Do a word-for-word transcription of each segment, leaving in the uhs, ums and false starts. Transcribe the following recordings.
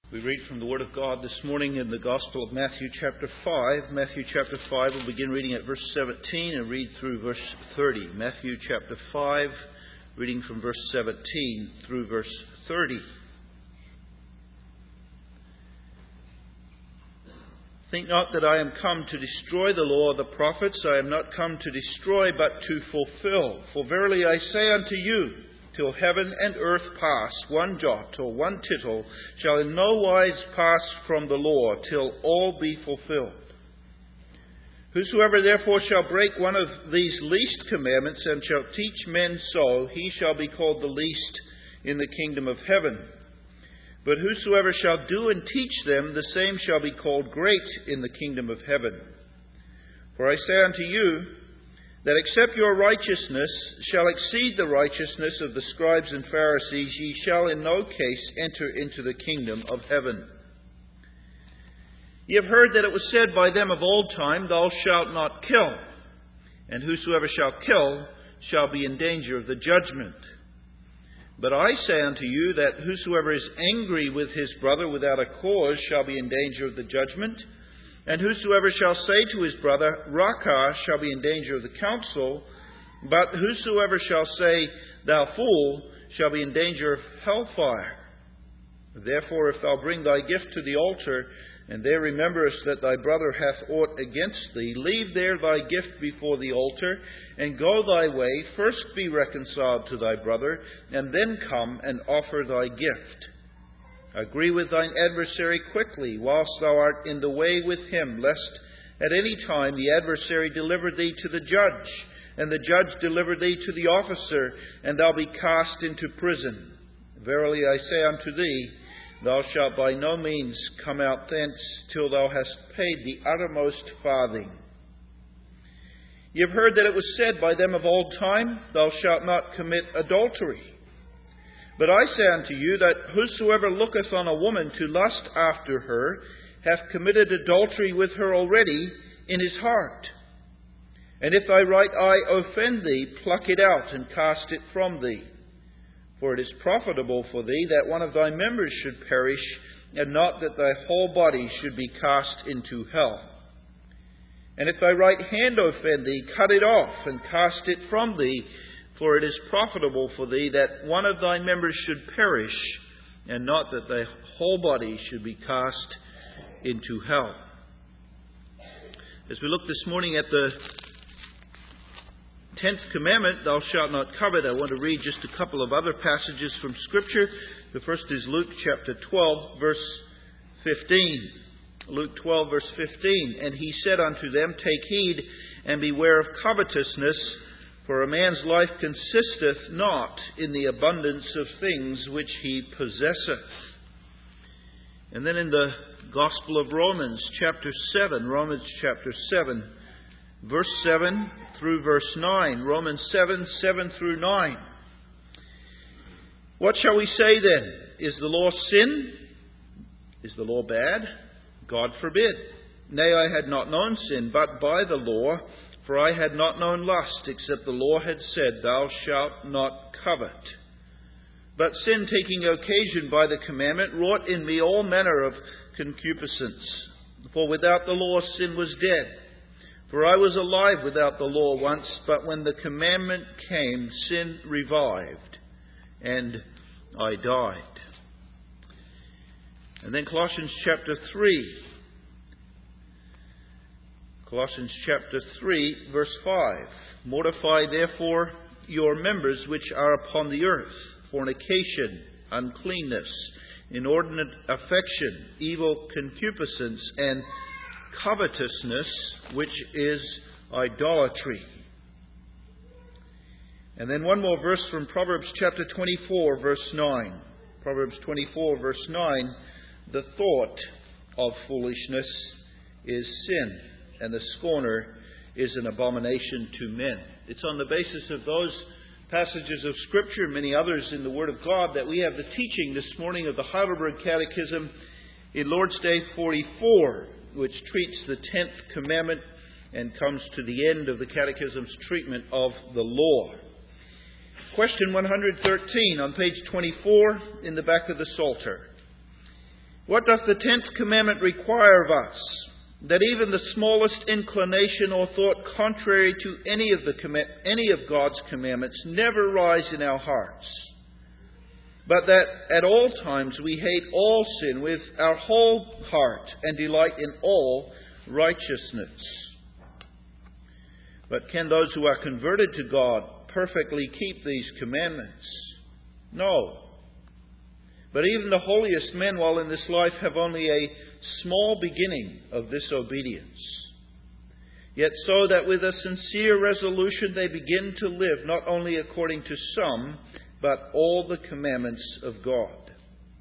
We read from the Word of God this morning in the Gospel of Matthew chapter five. Matthew chapter five, we'll begin reading at verse seventeen and read through verse thirty. Matthew chapter five, reading from verse seventeen through verse thirty. Think not that I am come to destroy the law of the prophets. I am not come to destroy, but to fulfill. For verily I say unto you, till heaven and earth pass, one jot or one tittle shall in no wise pass from the law, till all be fulfilled. Whosoever therefore shall break one of these least commandments, and shall teach men so, he shall be called the least in the kingdom of heaven. But whosoever shall do and teach them, the same shall be called great in the kingdom of heaven. For I say unto you, that except your righteousness shall exceed the righteousness of the scribes and Pharisees, ye shall in no case enter into the kingdom of heaven. Ye have heard that it was said by them of old time, Thou shalt not kill, and whosoever shall kill shall be in danger of the judgment. But I say unto you that whosoever is angry with his brother without a cause shall be in danger of the judgment. And whosoever shall say to his brother, Raca, shall be in danger of the council. But whosoever shall say, Thou fool, shall be in danger of hellfire. Therefore, if thou bring thy gift to the altar, and there rememberest that thy brother hath aught against thee, leave there thy gift before the altar, and go thy way. First be reconciled to thy brother, and then come and offer thy gift. Agree with thine adversary quickly, whilst thou art in the way with him, lest at any time the adversary deliver thee to the judge, and the judge deliver thee to the officer, and thou be cast into prison. Verily I say unto thee, thou shalt by no means come out thence till thou hast paid the uttermost farthing. Ye have heard that it was said by them of old time, Thou shalt not commit adultery. But I say unto you that whosoever looketh on a woman to lust after her hath committed adultery with her already in his heart. And if thy right eye offend thee, pluck it out and cast it from thee. For it is profitable for thee that one of thy members should perish, and not that thy whole body should be cast into hell. And if thy right hand offend thee, cut it off and cast it from thee. For it is profitable for thee that one of thy members should perish, and not that thy whole body should be cast into hell. As we look this morning at the tenth commandment, Thou shalt not covet, I want to read just a couple of other passages from Scripture. The first is Luke chapter twelve, verse fifteen. Luke twelve, verse fifteen. And he said unto them, Take heed, and beware of covetousness, for a man's life consisteth not in the abundance of things which he possesseth. And then in the Gospel of Romans, chapter seven, Romans chapter seven, verse seven through verse nine. Romans seven, seven through nine. What shall we say then? Is the law sin? Is the law bad? God forbid. Nay, I had not known sin, but by the law. For I had not known lust, except the law had said, Thou shalt not covet. But sin, taking occasion by the commandment, wrought in me all manner of concupiscence. For without the law sin was dead. For I was alive without the law once, but when the commandment came, sin revived, and I died. And then Colossians chapter three. Colossians chapter three, verse five. Mortify therefore your members which are upon the earth, fornication, uncleanness, inordinate affection, evil concupiscence, and covetousness, which is idolatry. And then one more verse from Proverbs chapter twenty-four, verse nine. Proverbs twenty-four, verse nine. The thought of foolishness is sin, and the scorner is an abomination to men. It's on the basis of those passages of Scripture and many others in the Word of God that we have the teaching this morning of the Heidelberg Catechism in Lord's Day forty-four, which treats the tenth commandment and comes to the end of the Catechism's treatment of the law. Question one hundred thirteen on page twenty-four in the back of the Psalter. What does the tenth commandment require of us? That even the smallest inclination or thought contrary to any of the any of God's commandments never rise in our hearts, but that at all times we hate all sin with our whole heart and delight in all righteousness. But can those who are converted to God perfectly keep these commandments? No. But even the holiest men while in this life have only a small beginning of this obedience. Yet so that with a sincere resolution they begin to live not only according to some, but all the commandments of God.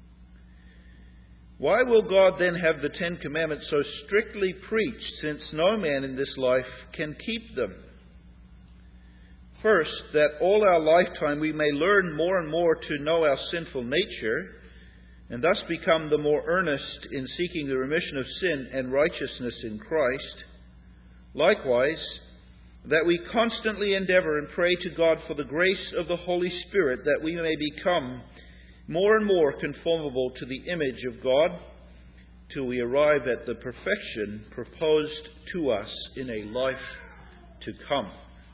Why will God then have the Ten Commandments so strictly preached, since no man in this life can keep them? First, that all our lifetime we may learn more and more to know our sinful nature, and thus become the more earnest in seeking the remission of sin and righteousness in Christ. Likewise, that we constantly endeavor and pray to God for the grace of the Holy Spirit, that we may become more and more conformable to the image of God, till we arrive at the perfection proposed to us in a life to come.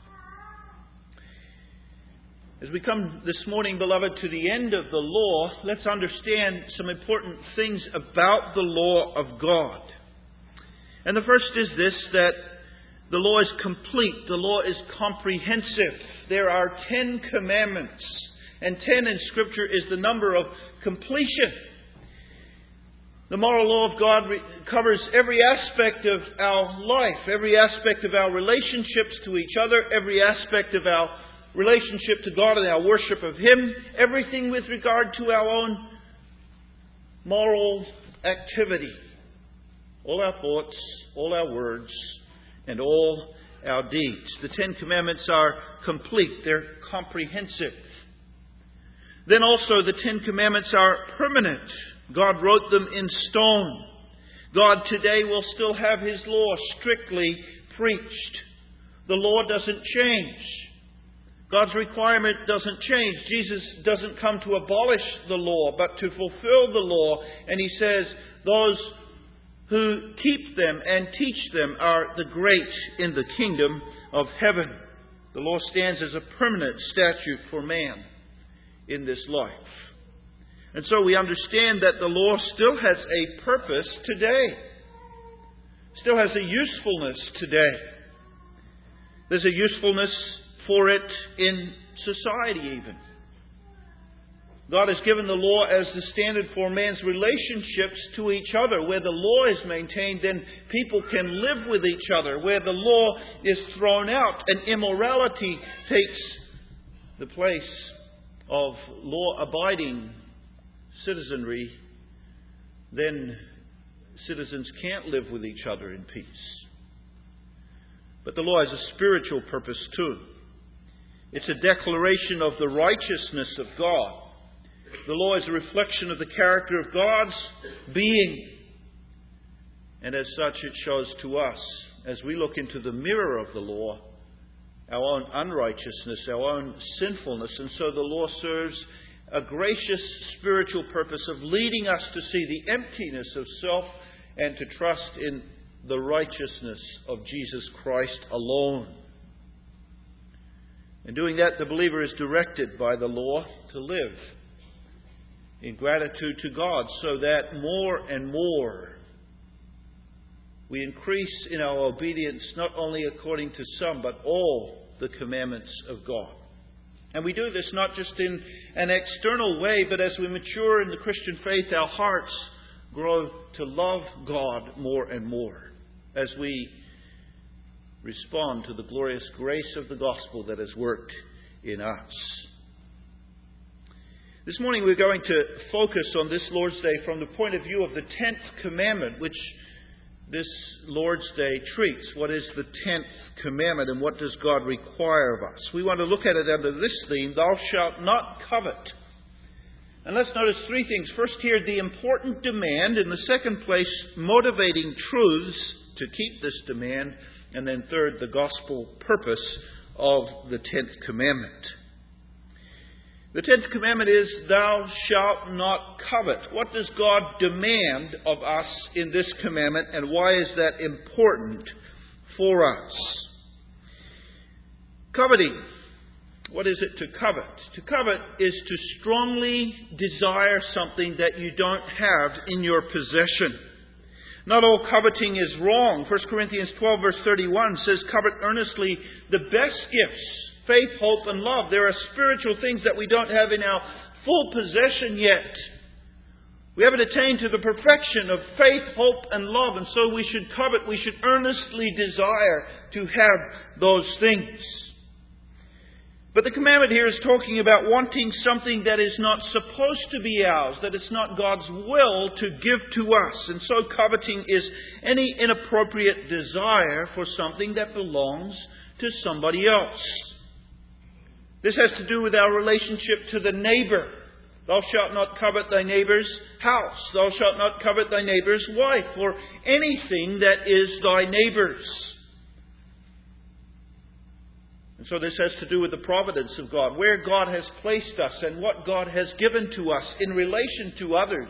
As we come this morning, beloved, to the end of the law, let's understand some important things about the law of God. And the first is this, that the law is complete. The law is comprehensive. There are ten commandments. And ten in Scripture is the number of completion. The moral law of God covers every aspect of our life, every aspect of our relationships to each other, every aspect of our relationship to God and our worship of Him, everything with regard to our own moral activity. All our thoughts, all our words, and all our deeds. The Ten Commandments are complete. They're comprehensive. Then also the Ten Commandments are permanent. God wrote them in stone. God today will still have His law strictly preached. The law doesn't change. God's requirement doesn't change. Jesus doesn't come to abolish the law, but to fulfill the law. And He says, those who keep them and teach them are the great in the kingdom of heaven. The law stands as a permanent statute for man in this life. And so we understand that the law still has a purpose today. Still has a usefulness today. There's a usefulness for it in society even. God has given the law as the standard for man's relationships to each other. Where the law is maintained, then people can live with each other. Where the law is thrown out and immorality takes the place of law-abiding citizenry, then citizens can't live with each other in peace. But the law has a spiritual purpose too. It's a declaration of the righteousness of God. The law is a reflection of the character of God's being. And as such, it shows to us, as we look into the mirror of the law, our own unrighteousness, our own sinfulness. And so the law serves a gracious spiritual purpose of leading us to see the emptiness of self and to trust in the righteousness of Jesus Christ alone. In doing that, the believer is directed by the law to live in gratitude to God, so that more and more we increase in our obedience, not only according to some, but all the commandments of God. And we do this not just in an external way, but as we mature in the Christian faith, our hearts grow to love God more and more as we respond to the glorious grace of the gospel that has worked in us. This morning we're going to focus on this Lord's Day from the point of view of the tenth commandment, which this Lord's Day treats. What is the tenth commandment and what does God require of us? We want to look at it under this theme, thou shalt not covet. And let's notice three things. First here, the important demand. In the second place, motivating truths to keep this demand. And then third, the gospel purpose of the tenth commandment. The tenth commandment is, thou shalt not covet. What does God demand of us in this commandment, and why is that important for us? Coveting. What is it to covet? To covet is to strongly desire something that you don't have in your possession. Not all coveting is wrong. First Corinthians twelve verse thirty-one says, covet earnestly the best gifts, faith, hope, and love. There are spiritual things that we don't have in our full possession yet. We haven't attained to the perfection of faith, hope, and love, and so we should covet, we should earnestly desire to have those things. But the commandment here is talking about wanting something that is not supposed to be ours, that it's not God's will to give to us. And so coveting is any inappropriate desire for something that belongs to somebody else. This has to do with our relationship to the neighbor. Thou shalt not covet thy neighbor's house. Thou shalt not covet thy neighbor's wife, or anything that is thy neighbor's. And so this has to do with the providence of God, where God has placed us and what God has given to us in relation to others.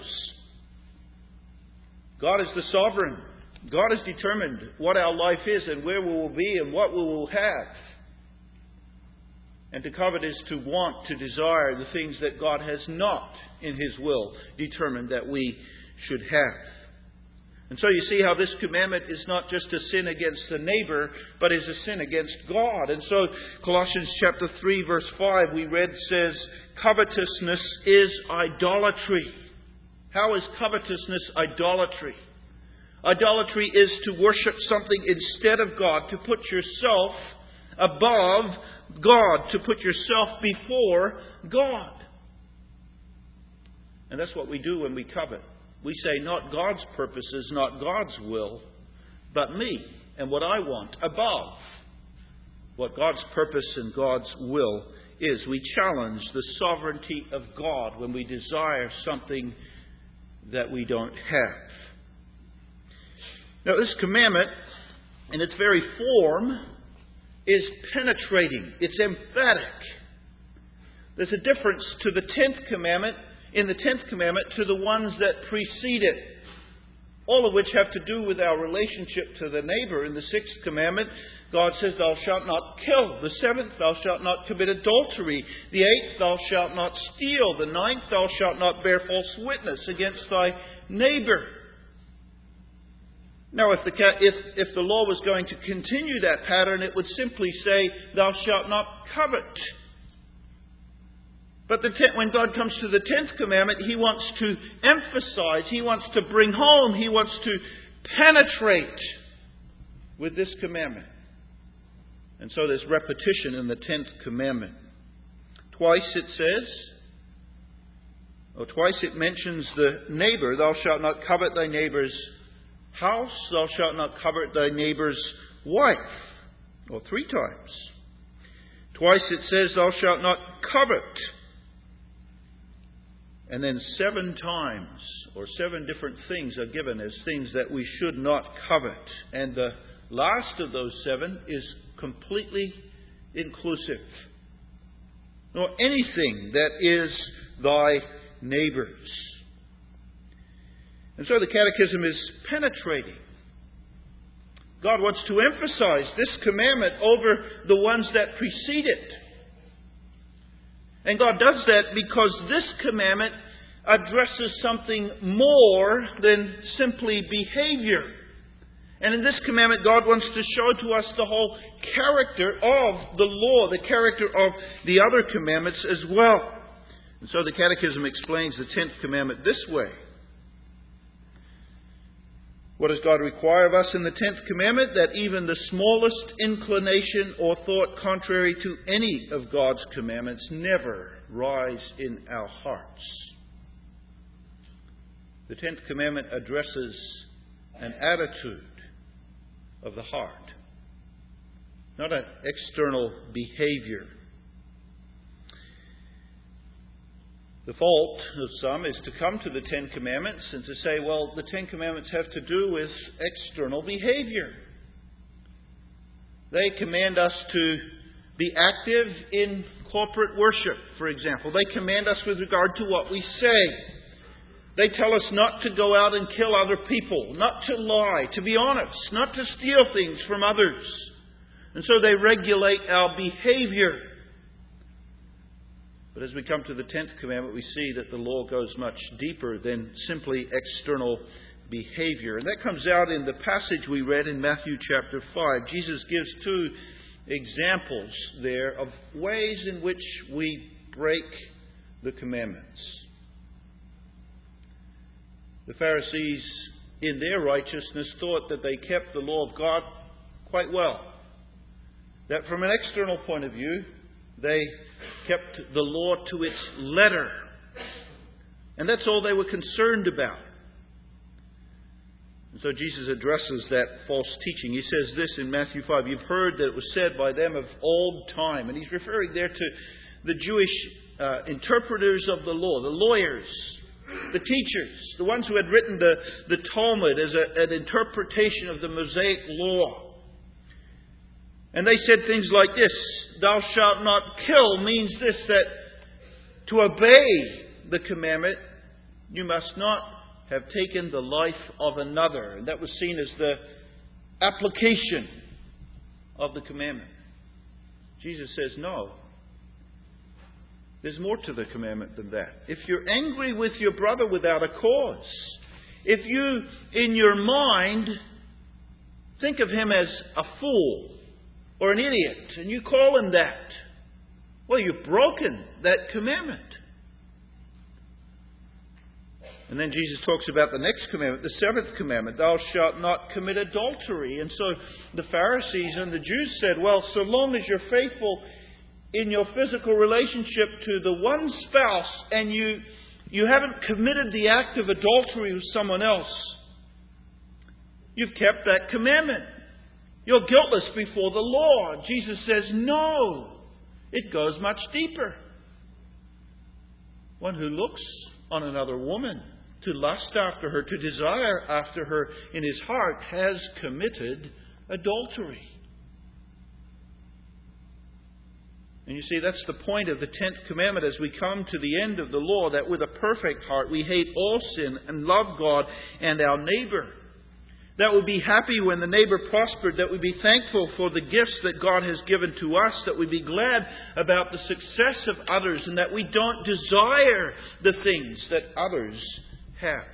God is the sovereign. God has determined what our life is and where we will be and what we will have. And to covet is to want, to desire the things that God has not, in His will, determined that we should have. And so you see how this commandment is not just a sin against the neighbor, but is a sin against God. And so Colossians chapter three verse five we read says, covetousness is idolatry. How is covetousness idolatry? Idolatry is to worship something instead of God, to put yourself above God, to put yourself before God. And that's what we do when we covet. We say not God's purposes, not God's will, but me and what I want above what God's purpose and God's will is. We challenge the sovereignty of God when we desire something that we don't have. Now, this commandment, in its very form, is penetrating. It's emphatic. There's a difference to the tenth commandment, in the tenth commandment, to the ones that precede it. All of which have to do with our relationship to the neighbor. In the sixth commandment, God says, thou shalt not kill. The seventh, thou shalt not commit adultery. The eighth, thou shalt not steal. The ninth, thou shalt not bear false witness against thy neighbor. Now, if the, if, if the law was going to continue that pattern, it would simply say, thou shalt not covet. But the ten, when God comes to the tenth commandment, He wants to emphasize, He wants to bring home, He wants to penetrate with this commandment. And so there's repetition in the tenth commandment. Twice it says, or twice it mentions the neighbor, thou shalt not covet thy neighbor's house, thou shalt not covet thy neighbor's wife, or three times. Twice it says, thou shalt not covet. And then seven times, or seven different things are given as things that we should not covet. And the last of those seven is completely inclusive. Nor anything that is thy neighbor's. And so the Catechism is penetrating. God wants to emphasize this commandment over the ones that precede it. And God does that because this commandment addresses something more than simply behavior. And in this commandment, God wants to show to us the whole character of the law, the character of the other commandments as well. And so the Catechism explains the tenth commandment this way. What does God require of us in the tenth commandment? That even the smallest inclination or thought contrary to any of God's commandments never rise in our hearts. The tenth commandment addresses an attitude of the heart, not an external behavior. The fault of some is to come to the Ten Commandments and to say, well, the Ten Commandments have to do with external behavior. They command us to be active in corporate worship, for example. They command us with regard to what we say. They tell us not to go out and kill other people, not to lie, to be honest, not to steal things from others. And so they regulate our behavior. But as we come to the tenth commandment, we see that the law goes much deeper than simply external behavior. And that comes out in the passage we read in Matthew chapter five. Jesus gives two examples there of ways in which we break the commandments. The Pharisees, in their righteousness, thought that they kept the law of God quite well. That from an external point of view, they kept the law to its letter. And that's all they were concerned about. And so Jesus addresses that false teaching. He says this in Matthew five, "You've heard that it was said by them of old time." And he's referring there to the Jewish uh, interpreters of the law, the lawyers, the teachers, the ones who had written the, the Talmud as a, an interpretation of the Mosaic law. And they said things like this: "Thou shalt not kill" means this, that to obey the commandment, you must not have taken the life of another. And that was seen as the application of the commandment. Jesus says, no. There's more to the commandment than that. If you're angry with your brother without a cause, if you, in your mind, think of him as a fool or an idiot, and you call him that, well, you've broken that commandment. And then Jesus talks about the next commandment, the seventh commandment, "Thou shalt not commit adultery." And so the Pharisees and the Jews said, well, so long as you're faithful in your physical relationship to the one spouse and you, you haven't committed the act of adultery with someone else, you've kept that commandment. You're guiltless before the law. Jesus says, no, it goes much deeper. One who looks on another woman to lust after her, to desire after her in his heart, has committed adultery. And you see, that's the point of the tenth commandment as we come to the end of the law, that with a perfect heart we hate all sin and love God and our neighbor. That we be happy when the neighbor prospered, that we be thankful for the gifts that God has given to us, that we be glad about the success of others, and that we don't desire the things that others have.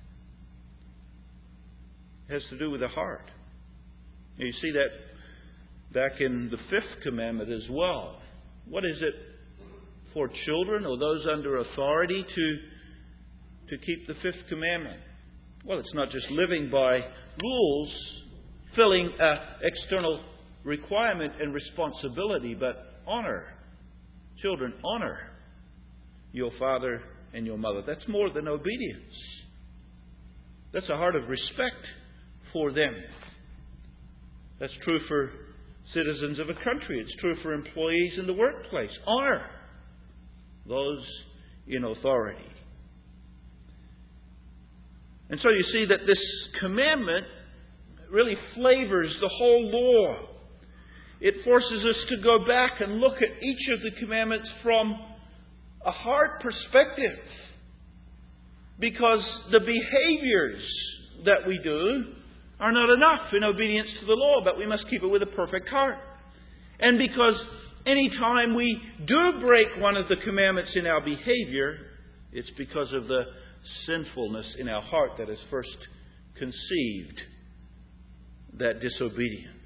It has to do with the heart. You see that back in the fifth commandment as well. What is it for children or those under authority to, to keep the fifth commandment? Well, it's not just living by rules, filling an external requirement and responsibility, but honor. Children, honor your father and your mother. That's more than obedience. That's a heart of respect for them. That's true for citizens of a country. It's true for employees in the workplace. Honor those in authority. And so you see that this commandment really flavors the whole law. It forces us to go back and look at each of the commandments from a heart perspective. Because the behaviors that we do are not enough in obedience to the law, but we must keep it with a perfect heart. And because any time we do break one of the commandments in our behavior, it's because of the sinfulness in our heart that has first conceived that disobedience.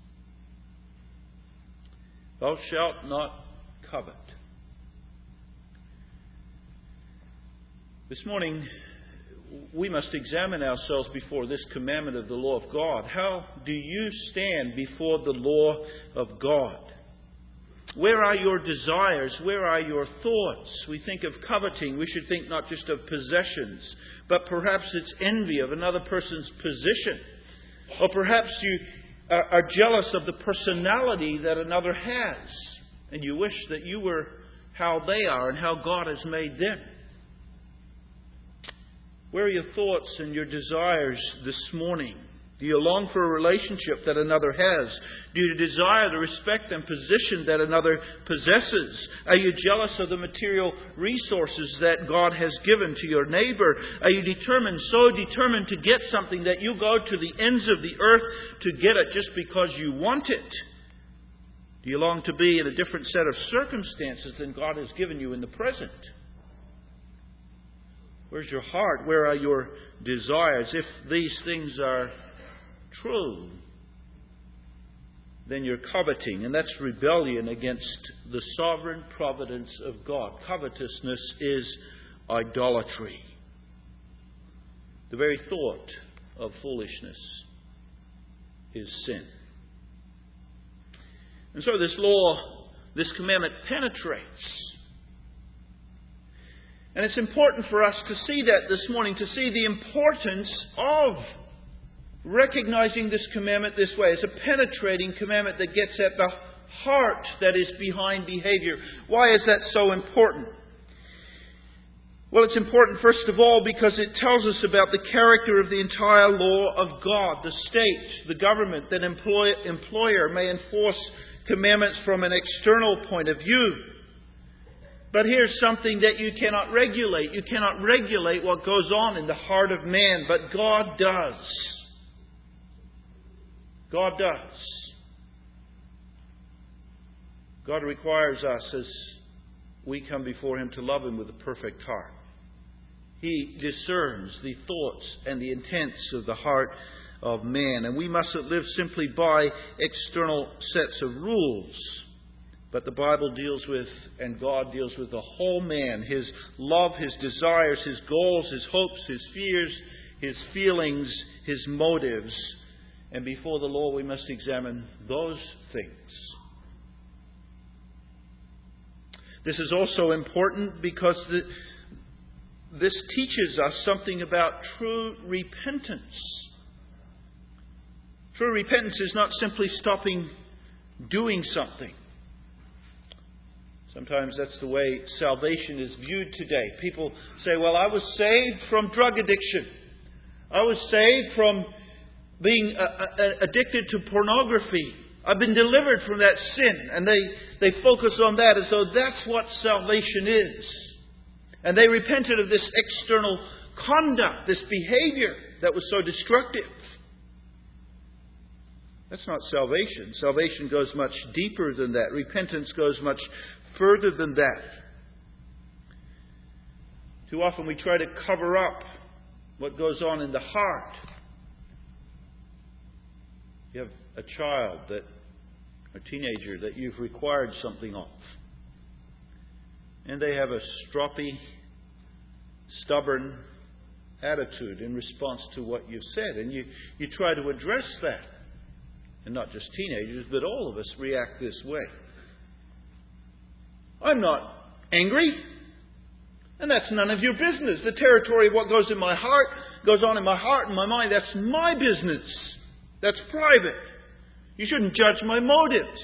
Thou shalt not covet. This morning, we must examine ourselves before this commandment of the law of God. How do you stand before the law of God? Where are your desires? Where are your thoughts? We think of coveting. We should think not just of possessions, but perhaps it's envy of another person's position. Or perhaps you are jealous of the personality that another has, and you wish that you were how they are and how God has made them. Where are your thoughts and your desires this morning? Do you long for a relationship that another has? Do you desire the respect and position that another possesses? Are you jealous of the material resources that God has given to your neighbor? Are you determined, so determined to get something that you go to the ends of the earth to get it just because you want it? Do you long to be in a different set of circumstances than God has given you in the present? Where's your heart? Where are your desires? If these things are true, then you're coveting, and that's rebellion against the sovereign providence of God. Covetousness is idolatry. The very thought of foolishness is sin. And so this law, this commandment penetrates. And it's important for us to see that this morning, to see the importance of recognizing this commandment this way. It's a penetrating commandment that gets at the heart that is behind behavior. Why is that so important? Well, it's important, first of all, because it tells us about the character of the entire law of God. The state, the government, that employ, employer may enforce commandments from an external point of view. But here's something that you cannot regulate. You cannot regulate what goes on in the heart of man, but God does. God does. God requires us as we come before Him to love Him with a perfect heart. He discerns the thoughts and the intents of the heart of man. And we mustn't live simply by external sets of rules. But the Bible deals with, and God deals with the whole man. His love, his desires, his goals, his hopes, his fears, his feelings, his motives. And before the law we must examine those things. This is also important because the, this teaches us something about true repentance. True repentance is not simply stopping doing something. Sometimes that's the way salvation is viewed today. People say, well, I was saved from drug addiction. I was saved from being uh, uh, addicted to pornography. I've been delivered from that sin. And they, they focus on that as though that's what salvation is. And they repented of this external conduct, this behavior that was so destructive. That's not salvation. Salvation goes much deeper than that. Repentance goes much further than that. Too often we try to cover up what goes on in the heart. You have a child, that a teenager that you've required something of. And they have a stroppy, stubborn attitude in response to what you've said. And you, you try to address that. And not just teenagers, but all of us react this way. I'm not angry. And that's none of your business. The territory of what goes in my heart, goes on in my heart and my mind, that's my business. That's private. You shouldn't judge my motives.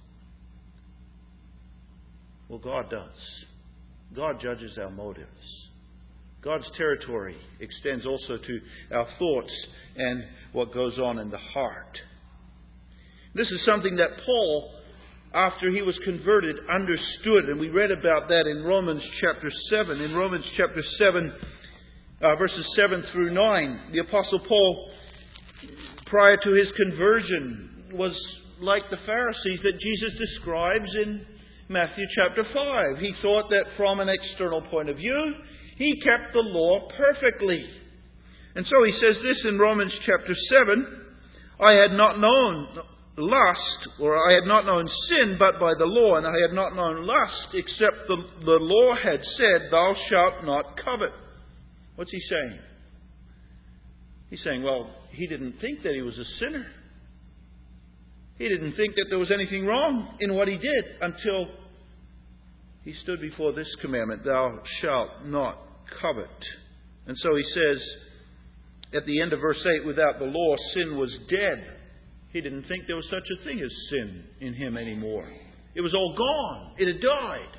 Well, God does. God judges our motives. God's territory extends also to our thoughts and what goes on in the heart. This is something that Paul, after he was converted, understood. And we read about that in Romans chapter seven. In Romans chapter seven, uh, verses seven through nine, the Apostle Paul, prior to his conversion, was like the Pharisees that Jesus describes in Matthew chapter five. He thought that from an external point of view, he kept the law perfectly. And so he says this in Romans chapter seven, I had not known lust, or I had not known sin but by the law, and I had not known lust except the, the law had said, thou shalt not covet. What's he saying? He's saying, well, he didn't think that he was a sinner. He didn't think that there was anything wrong in what he did until he stood before this commandment, thou shalt not covet. And so he says at the end of verse eight, without the law, sin was dead. He didn't think there was such a thing as sin in him anymore. It was all gone. It had died.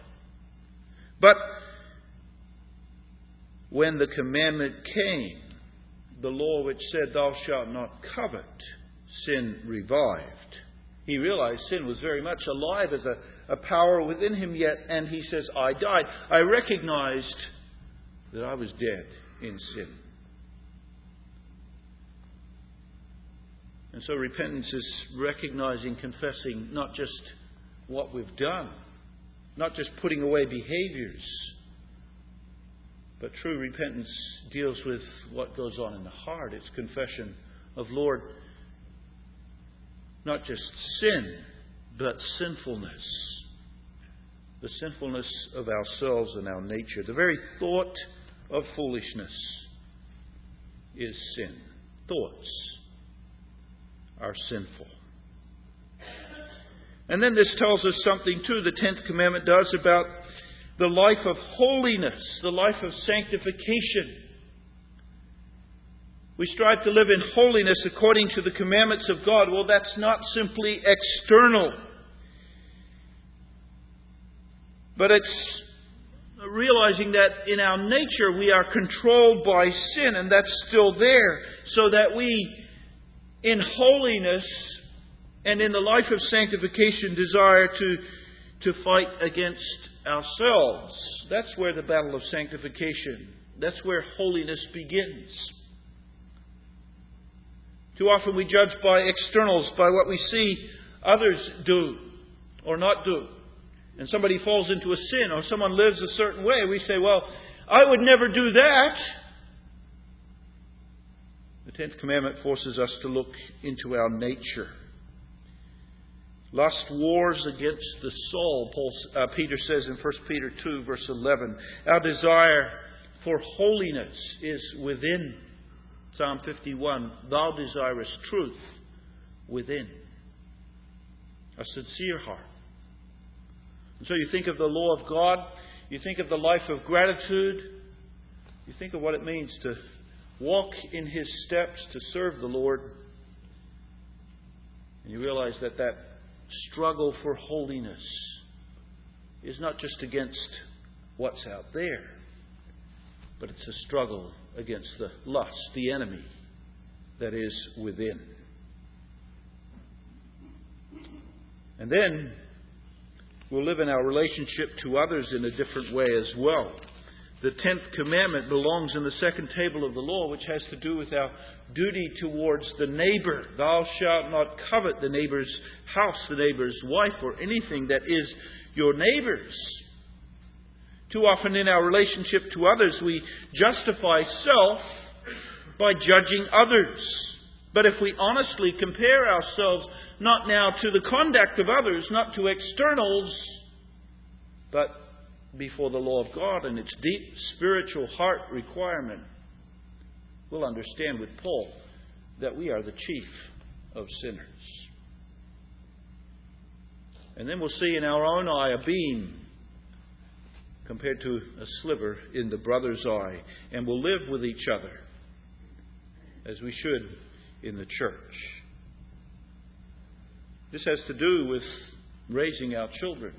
But when the commandment came, the law which said, "Thou shalt not covet," sin revived. He realized sin was very much alive as a, a power within him yet, and he says, "I died. I recognized that I was dead in sin." And so repentance is recognizing, confessing not just what we've done, not just putting away behaviors, but true repentance deals with what goes on in the heart. It's confession of, "Lord, not just sin, but sinfulness. The sinfulness of ourselves and our nature." The very thought of foolishness is sin. Thoughts are sinful. And then this tells us something too, the tenth commandment does, about the life of holiness, the life of sanctification. We strive to live in holiness according to the commandments of God. Well, that's not simply external, but it's realizing that in our nature we are controlled by sin, and that's still there, so that we, in holiness and in the life of sanctification, desire to, to fight against ourselves. That's where the battle of sanctification, that's where holiness begins. Too often we judge by externals, by what we see others do or not do. And somebody falls into a sin, or someone lives a certain way, we say, "Well, I would never do that." The tenth commandment forces us to look into our nature. Lust wars against the soul, Paul, uh, Peter says in First Peter two, verse eleven. Our desire for holiness is within. Psalm fifty-one, "Thou desirest truth within." A sincere heart. And so you think of the law of God, you think of the life of gratitude, you think of what it means to walk in His steps, to serve the Lord. And you realize that that struggle for holiness is not just against what's out there, but it's a struggle against the lust, the enemy that is within. And then we'll live in our relationship to others in a different way as well. The tenth commandment belongs in the second table of the law, which has to do with our duty towards the neighbor. "Thou shalt not covet the neighbor's house, the neighbor's wife, or anything that is your neighbor's." Too often in our relationship to others, we justify self by judging others. But if we honestly compare ourselves, not now to the conduct of others, not to externals, but before the law of God and its deep spiritual heart requirement, we'll understand with Paul that we are the chief of sinners. And then we'll see in our own eye a beam compared to a sliver in the brother's eye, and we'll live with each other as we should in the church. This has to do with raising our children.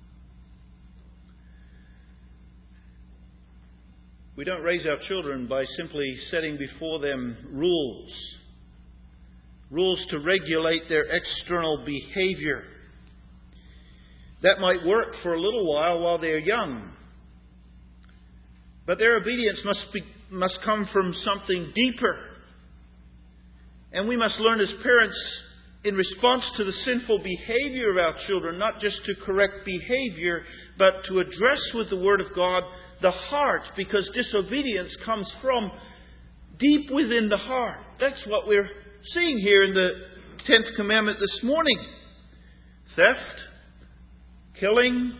We don't raise our children by simply setting before them rules. Rules to regulate their external behavior. That might work for a little while while they're young. But their obedience must be, must come from something deeper. And we must learn as parents, in response to the sinful behavior of our children, not just to correct behavior, but to address with the Word of God the heart, because disobedience comes from deep within the heart. That's what we're seeing here in the tenth commandment this morning. Theft, killing,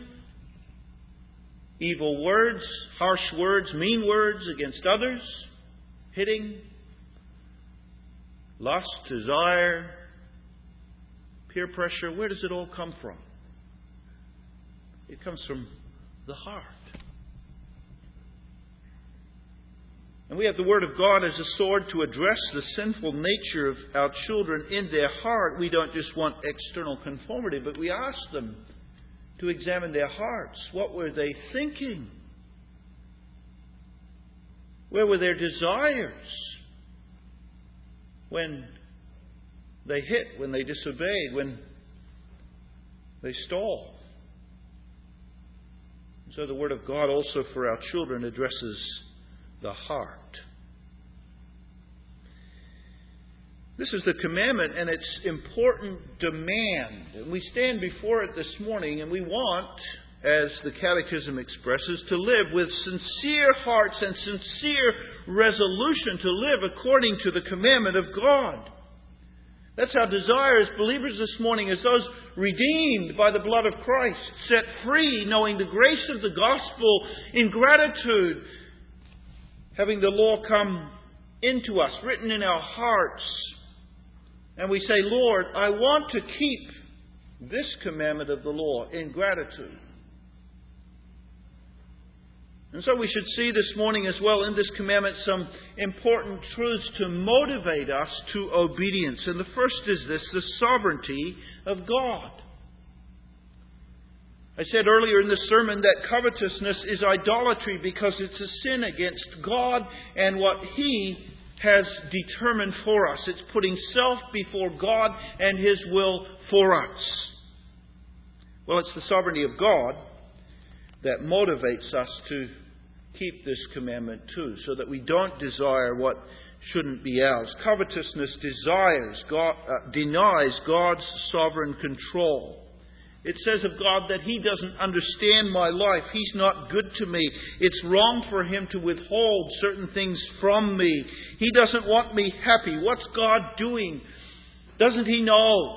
evil words, harsh words, mean words against others, hitting, lust, desire, peer pressure. Where does it all come from? It comes from the heart. And we have the Word of God as a sword to address the sinful nature of our children in their heart. We don't just want external conformity, but we ask them to examine their hearts. What were they thinking? Where were their desires? when they hit, when they disobeyed, when they stole. So the Word of God also for our children addresses the heart. This is the commandment and its important demand. And we stand before it this morning and we want, as the Catechism expresses, to live with sincere hearts and sincere resolution to live according to the commandment of God. That's our desire as believers this morning, as those redeemed by the blood of Christ, set free, knowing the grace of the gospel, in gratitude, having the law come into us, written in our hearts. And we say, Lord, I want to keep this commandment of the law in gratitude. And so we should see this morning as well in this commandment some important truths to motivate us to obedience. And the first is this, the sovereignty of God. I said earlier in the sermon that covetousness is idolatry because it's a sin against God and what He has determined for us. It's putting self before God and His will for us. Well, it's the sovereignty of God that motivates us to keep this commandment too, so that we don't desire what shouldn't be ours. Covetousness desires God, uh, denies God's sovereign control. It says of God that He doesn't understand my life. He's not good to me. It's wrong for Him to withhold certain things from me. He doesn't want me happy. What's God doing? Doesn't He know?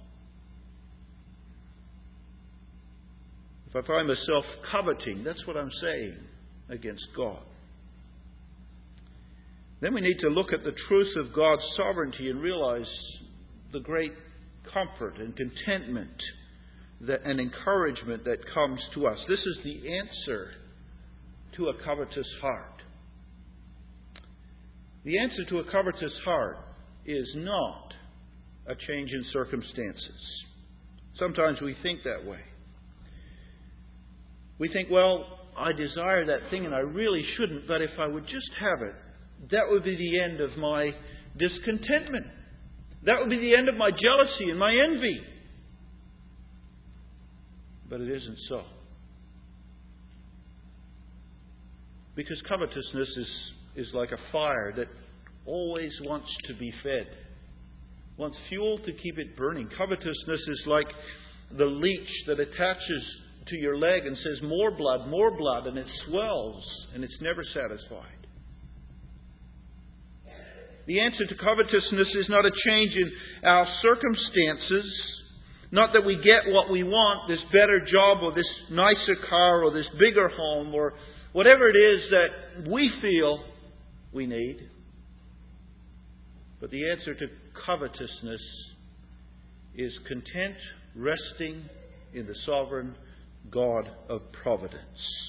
If I find myself coveting, that's what I'm saying against God. Then we need to look at the truth of God's sovereignty and realize the great comfort and contentment that, and encouragement that comes to us. This is the answer to a covetous heart. The answer to a covetous heart is not a change in circumstances. Sometimes we think that way. We think, well, I desire that thing and I really shouldn't, but if I would just have it, that would be the end of my discontentment. That would be the end of my jealousy and my envy. But it isn't so. Because covetousness is, is like a fire that always wants to be fed. Wants fuel to keep it burning. Covetousness is like the leech that attaches to your leg and says, more blood, more blood, and it swells and it's never satisfied. The answer to covetousness is not a change in our circumstances. Not that we get what we want, this better job or this nicer car or this bigger home or whatever it is that we feel we need. But the answer to covetousness is content, resting in the sovereign God of providence.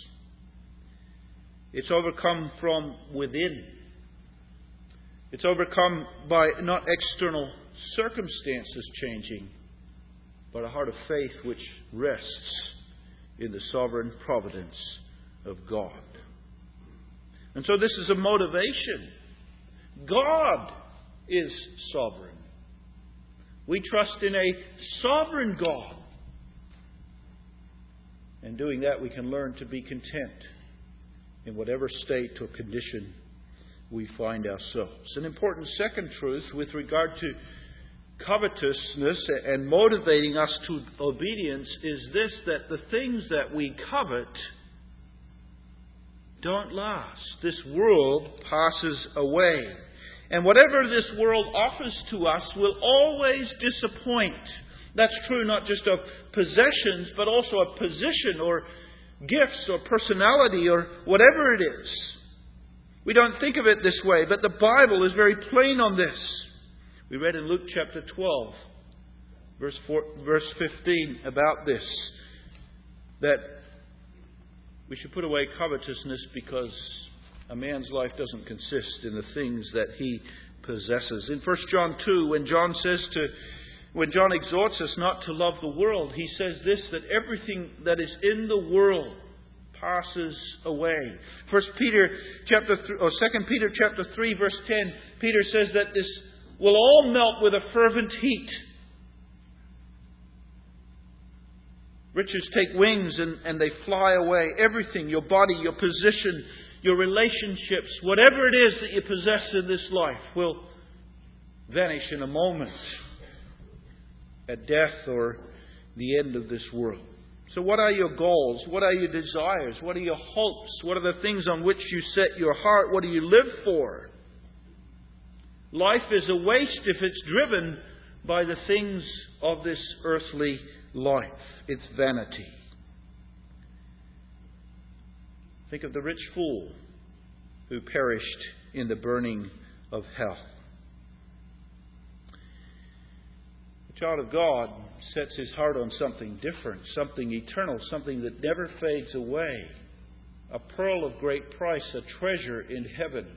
It's overcome from within. It's overcome by not external circumstances changing, but a heart of faith which rests in the sovereign providence of God. And so this is a motivation. God is sovereign. We trust in a sovereign God. And doing that, we can learn to be content in whatever state or condition we find ourselves. An important second truth with regard to covetousness and motivating us to obedience is this, that the things that we covet don't last. This world passes away. And whatever this world offers to us will always disappoint. That's true not just of possessions, but also of position or gifts or personality or whatever it is. We don't think of it this way, but the Bible is very plain on this. We read in Luke chapter twelve, verse four, verse fifteen about this, that we should put away covetousness because a man's life doesn't consist in the things that he possesses. In First John two, when John says to When John exhorts us not to love the world, he says this, that everything that is in the world passes away. First Peter chapter th- or Second Peter chapter three, verse ten, Peter says that this will all melt with a fervent heat. Riches take wings and, and they fly away. Everything, your body, your position, your relationships, whatever it is that you possess in this life will vanish in a moment at death or the end of this world. So what are your goals? What are your desires? What are your hopes? What are the things on which you set your heart? What do you live for? Life is a waste if it's driven by the things of this earthly life. It's vanity. Think of the rich fool who perished in the burning of hell. The child of God sets his heart on something different, something eternal, something that never fades away. A pearl of great price, a treasure in heaven.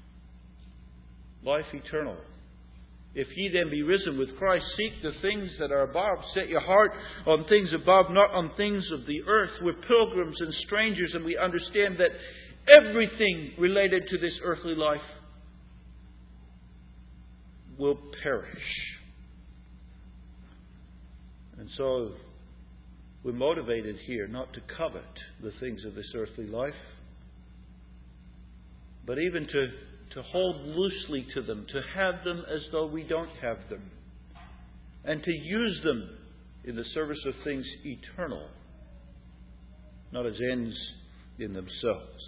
Life eternal. If ye then be risen with Christ, seek the things that are above. Set your heart on things above, not on things of the earth. We're pilgrims and strangers, and we understand that everything related to this earthly life will perish. And so we're motivated here not to covet the things of this earthly life, but even to to hold loosely to them, to have them as though we don't have them, and to use them in the service of things eternal, not as ends in themselves.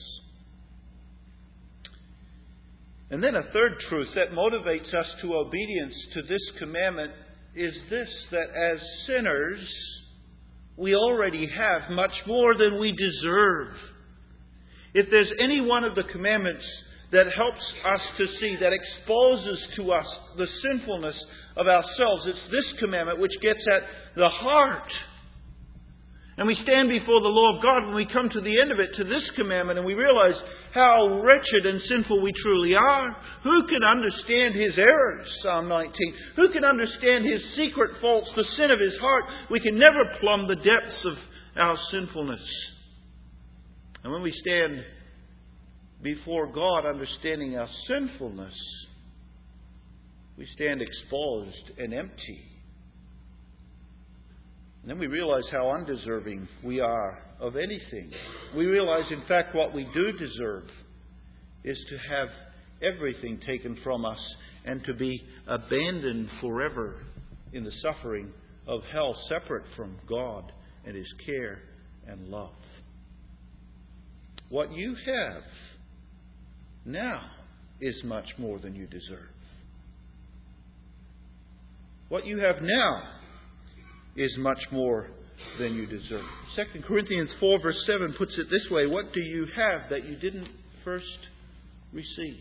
And then a third truth that motivates us to obedience to this commandment is this, that as sinners, we already have much more than we deserve. If there's any one of the commandments that helps us to see, that exposes to us the sinfulness of ourselves, it's this commandment which gets at the heart. And we stand before the law of God when we come to the end of it, to this commandment, and we realize how wretched and sinful we truly are. Who can understand his errors? Psalm nineteen. Who can understand his secret faults, the sin of his heart? We can never plumb the depths of our sinfulness. And when we stand before God, understanding our sinfulness, we stand exposed and empty. And then we realize how undeserving we are of anything. We realize, in fact, what we do deserve is to have everything taken from us and to be abandoned forever in the suffering of hell, separate from God and his care and love. What you have now is much more than you deserve. What you have now is much more than you deserve. Second Corinthians four verse seven puts it this way: what do you have that you didn't first receive?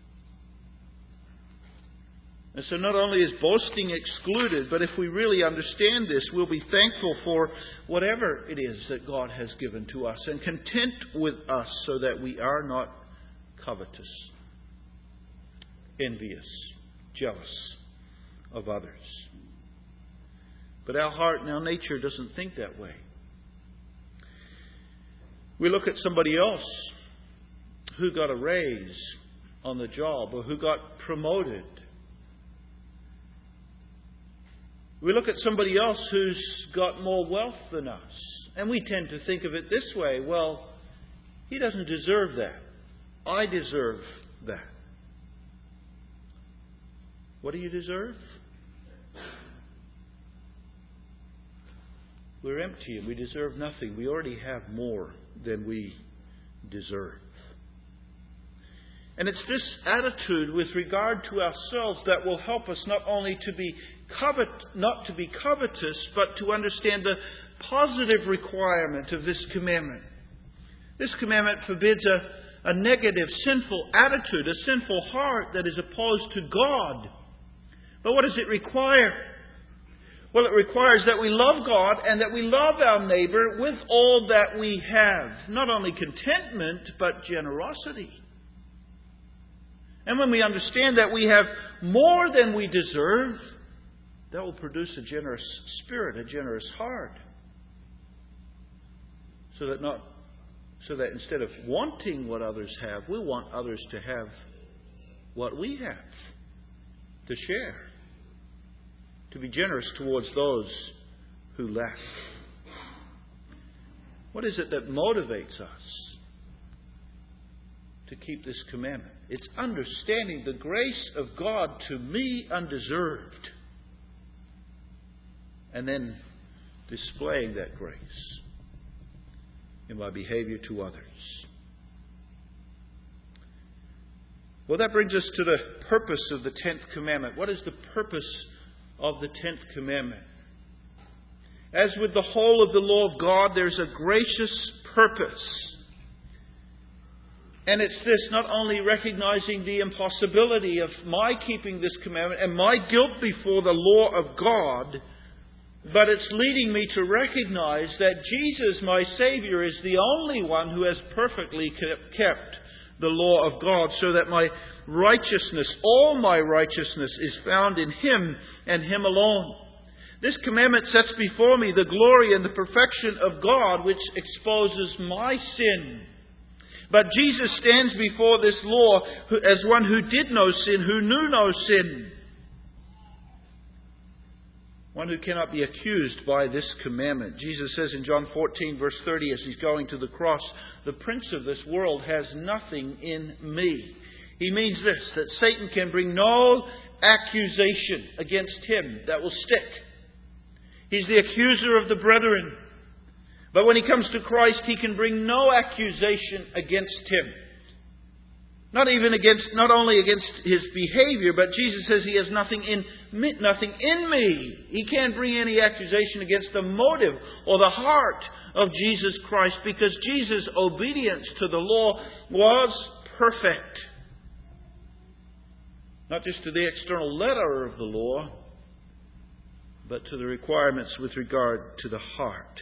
And so not only is boasting excluded, but if we really understand this, we'll be thankful for whatever it is that God has given to us and content with us, so that we are not covetous, envious, jealous of others. But our heart and our nature doesn't think that way. We look at somebody else who got a raise on the job or who got promoted. We look at somebody else who's got more wealth than us, and we tend to think of it this way: well, he doesn't deserve that. I deserve that. What do you deserve? We're empty and we deserve nothing. We already have more than we deserve. And it's this attitude with regard to ourselves that will help us not only to be covet, not to be covetous, but to understand the positive requirement of this commandment. This commandment forbids a, a negative, sinful attitude, a sinful heart that is opposed to God. But what does it require? Well, it requires that we love God and that we love our neighbor with all that we have. Not only contentment, but generosity. And when we understand that we have more than we deserve, that will produce a generous spirit, a generous heart. So that not, so that instead of wanting what others have, we want others to have what we have. to share, to be generous towards those who lack. What is it that motivates us to keep this commandment? It's understanding the grace of God to me undeserved, and then displaying that grace in my behavior to others. Well, that brings us to the purpose of the tenth commandment. What is the purpose of the tenth commandment? As with the whole of the law of God, there's a gracious purpose. And it's this, not only recognizing the impossibility of my keeping this commandment and my guilt before the law of God, but it's leading me to recognize that Jesus, my Savior, is the only one who has perfectly kept the law of God, so that my righteousness, all my righteousness, is found in Him and Him alone. This commandment sets before me the glory and the perfection of God, which exposes my sin. But Jesus stands before this law as one who did no sin, who knew no sin. One who cannot be accused by this commandment. Jesus says in John fourteen, verse thirty, as He's going to the cross, the prince of this world has nothing in me. He means this, that Satan can bring no accusation against Him that will stick. He's the accuser of the brethren. But when He comes to Christ, He can bring no accusation against Him. Not even against, not only against His behavior, but Jesus says He has nothing in me, nothing in me. He can't bring any accusation against the motive or the heart of Jesus Christ, because Jesus' obedience to the law was perfect. Not just to the external letter of the law, but to the requirements with regard to the heart.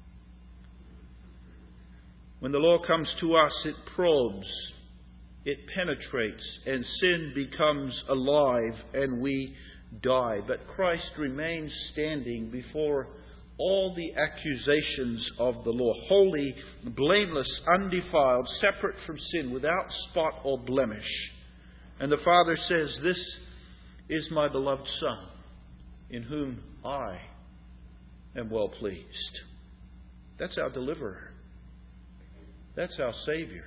When the law comes to us, it probes, it penetrates, and sin becomes alive and we die. But Christ remains standing before all the accusations of the law, holy, blameless, undefiled, separate from sin, without spot or blemish. And the Father says, "This is my beloved Son, in whom I am well pleased." That's our deliverer. That's our Savior.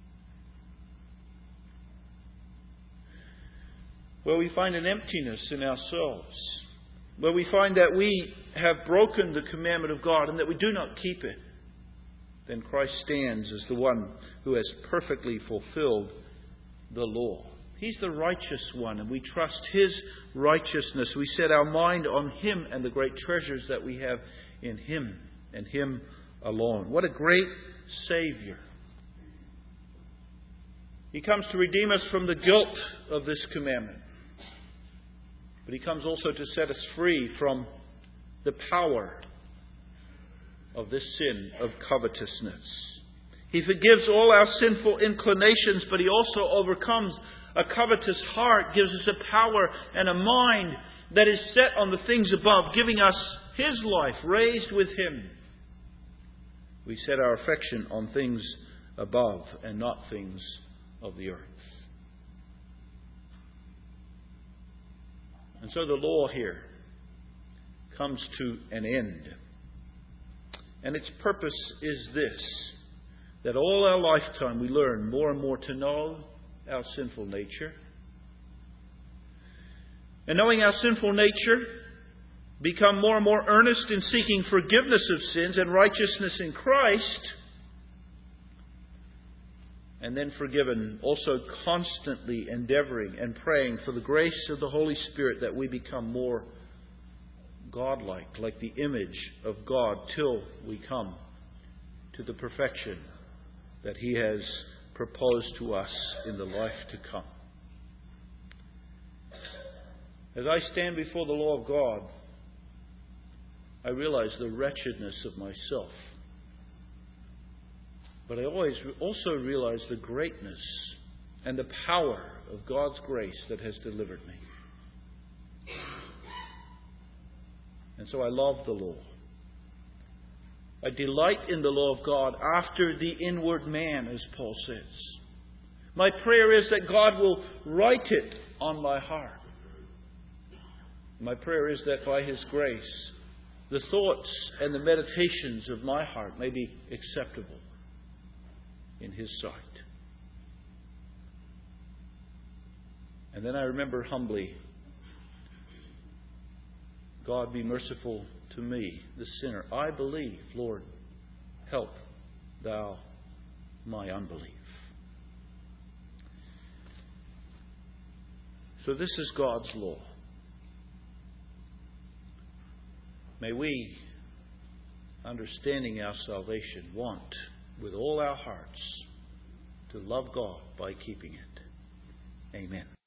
Where we find an emptiness in ourselves, where we find that we have broken the commandment of God and that we do not keep it, then Christ stands as the one who has perfectly fulfilled the law. He's the righteous one, and we trust His righteousness. We set our mind on Him and the great treasures that we have in Him and Him alone. What a great Savior. He comes to redeem us from the guilt of this commandment. But He comes also to set us free from the power of this sin of covetousness. He forgives all our sinful inclinations, but He also overcomes a covetous heart, gives us a power and a mind that is set on the things above, giving us His life, raised with Him. We set our affection on things above and not things of the earth. And so the law here comes to an end. And its purpose is this, that all our lifetime we learn more and more to know our sinful nature. And knowing our sinful nature, become more and more earnest in seeking forgiveness of sins and righteousness in Christ. And then forgiven, also constantly endeavoring and praying for the grace of the Holy Spirit that we become more God-like, like the image of God, till we come to the perfection that He has proposed to us in the life to come. As I stand before the law of God, I realize the wretchedness of myself. But I always also realize the greatness and the power of God's grace that has delivered me. And so I love the law. I delight in the law of God after the inward man, as Paul says. My prayer is that God will write it on my heart. My prayer is that by His grace, the thoughts and the meditations of my heart may be acceptable in His sight. And then I remember humbly, God, be merciful to me, the sinner. I believe, Lord, help Thou my unbelief. So this is God's law. May we, understanding our salvation, want with all our hearts to love God by keeping it. Amen.